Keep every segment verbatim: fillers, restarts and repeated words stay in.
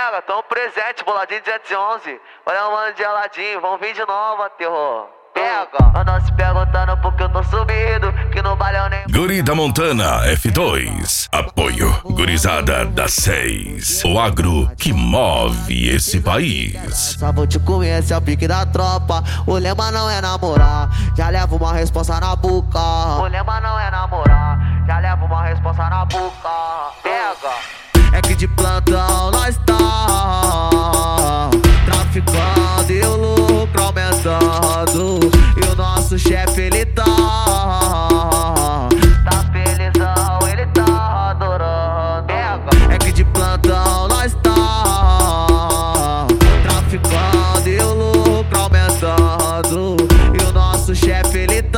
Pega, tão presente, boladinho duzentos e onze. Olha o mano de geladinho, vão vir de novo, terror. Pega, andam se perguntando porque eu tô sumido, que no baile eu nem... Guri da Montana F dois. Apoio Gurizada da seis. O agro que move esse país. Só vou te conhecer, é o pique da tropa. O lema não é namorar, já levo uma responsa na boca. O lema não é namorar, já levo uma responsa na boca. Pega, é que de plantão nós tá traficando e o lucro aumentando. E o nosso chefe ele tá tá felizão, ele tá adorando. Pega, é que de plantão nós tá traficando e o lucro aumentando. E o nosso chefe ele tá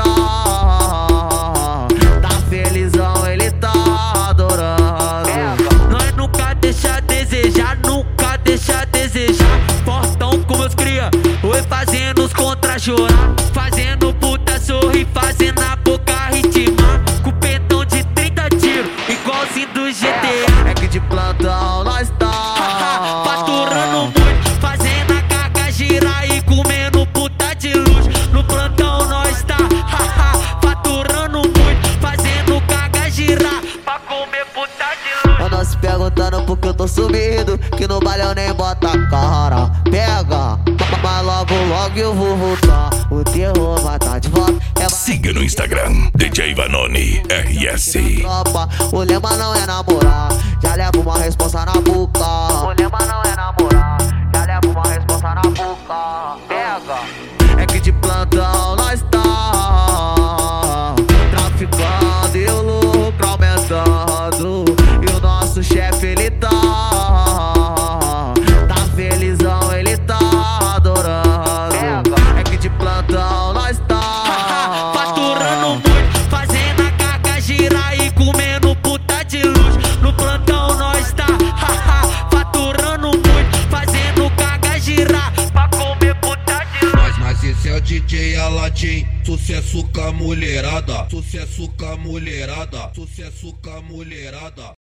tá felizão, ele tá adorando. Nós nunca deixa a desejar, nunca deixa a desejar. Portão com meus cria, oi fazendo os contra chorar, fazendo puta sorrir, fazendo a boca ritmar. Com pentão de trinta tiros, igualzinho do G T A. É que de plantão nós tá faturando muito, fazendo a carga girar e comendo puta de luz. No plantão nós tá faturando muito, fazendo carga girar pra comer puta de luz. andam se perguntando porque eu tô sumido, que no baile eu nem bota a cara. Pega, mas logo logo eu vou voltar, o terror vai tá de volta. É Siga no Instagram D J Vanoni R S. tropa, o lema não é namorar, já levo uma responsa na boca. o lema não é namorar, já levo uma responsa na boca. Pega, É que de plantão nós tá traficando e o lucro aumentando. E o nosso chefe ele tá tá felizão, ele tá adorando. É que de plantão nós tá faturando muito, fazendo a carga girar e comendo puta de luz. No plantão nós tá faturando muito, fazendo carga girar pra comer puta de luz. Mas, mas esse é o D J Aladim, sucesso com a mulherada, sucesso com a mulherada, sucesso com a mulherada.